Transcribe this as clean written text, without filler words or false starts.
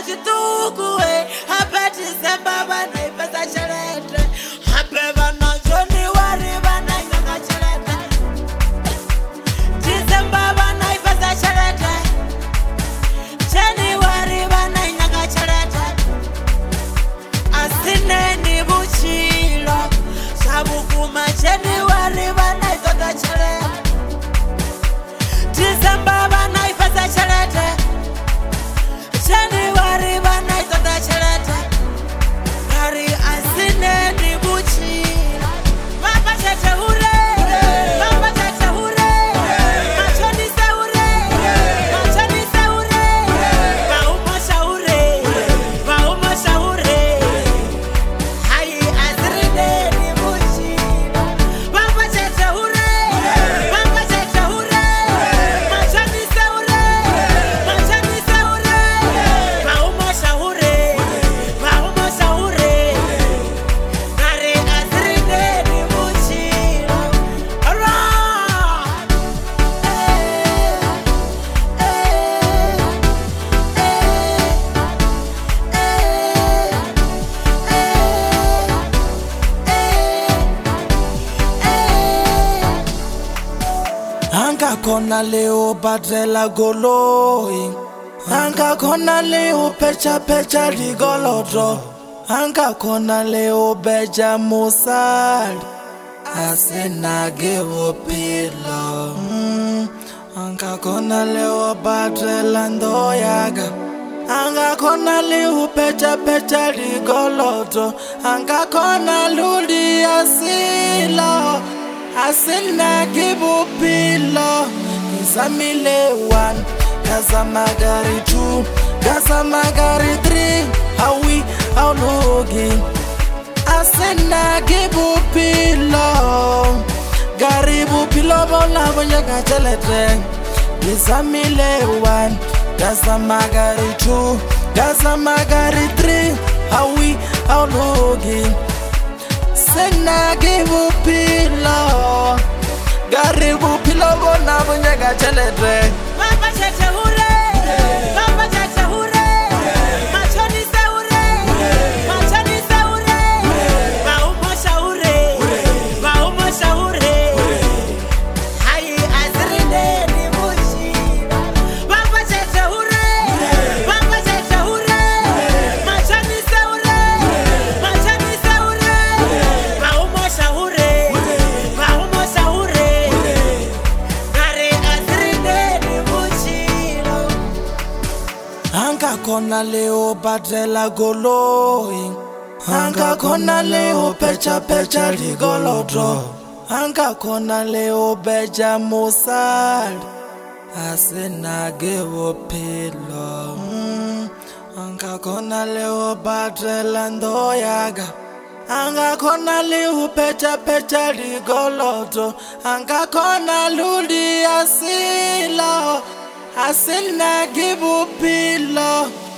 chituku hapa December bana ipesa chelete hapa bana January bana inga chelete December bana ipesa chelete January bana inga chelete asine ni buchilo sabukuma January bana ipesa chelete December bana ipesa chelete January bana ipesa chelete Kari asine ni buchi Papa chete hure Papa chete hure Machoni se hure Machoni se hure Bauma shaure Bauma shaure Hai asine ni buchi Papa chete hure Papa chete hure Machoni se hure Machoni se hure Bauma shaure Bauma shaure Kari asine ni buchi Anga kona leo badrela goloi Anga kona leo pecha pecha rigolodro Anga kona leo beja musal Asena gewo pilo Anga kona leo badrela ndoyaga Anga kona leo pecha pecha rigolodro Anga kona luli asilo Asena gewo pilo Nizamile 1 Gaza magari 2 Gaza magari 3 Hawi aulogi Asena gebu pilo Garibu pilo bona bonyaga chelete Nizamile 1 Gaza magari 2 Gaza magari 3 Hawi aulogi Sena gebu pilo Garibu pilo bona bonyaga chelete Papa chete hure Papa chete hure Machoni se hure Machoni se hure Bauma shaure Bauma shaure Hai asrine ni buchi Papa chete hure Papa chete hure Machoni se hure Machoni se hure Bauma shaure Bauma shaure Kare asrine ni buchi Anga kona leo badrela goloi Anga kona leo pecha pecha rigolodro Anga kona leo beja musal Asena gewo pilo Anga kona leo badrela ndoyaga Anga kona leo pecha pecha rigolodro Anga kona luli asilo Asena gewo pilo